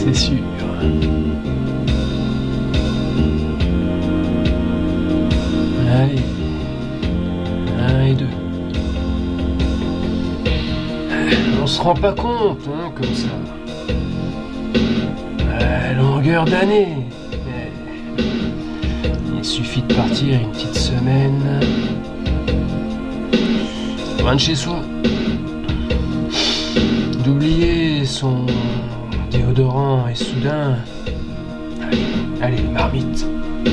c'est sûr. Allez, 1 et 2. On se rend pas compte, hein, comme ça. Longueur d'année. Il suffit de partir une petite semaine. Loin de chez soi. D'oublier son déodorant et soudain. Allez, marmite.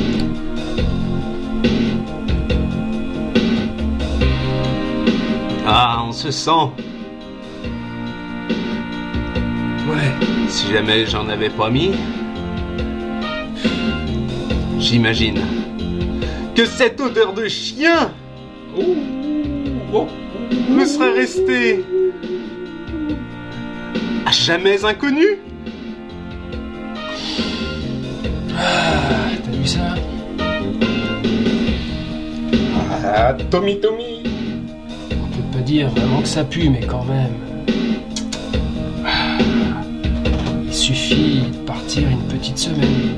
Ah, on se sent. Ouais, si jamais j'en avais pas mis, j'imagine que cette odeur de chien me serait restée à jamais inconnue. Ah, t'as vu ça? Ah, Tommy. On peut pas dire vraiment que ça pue, mais quand même. Il suffit de partir une petite semaine.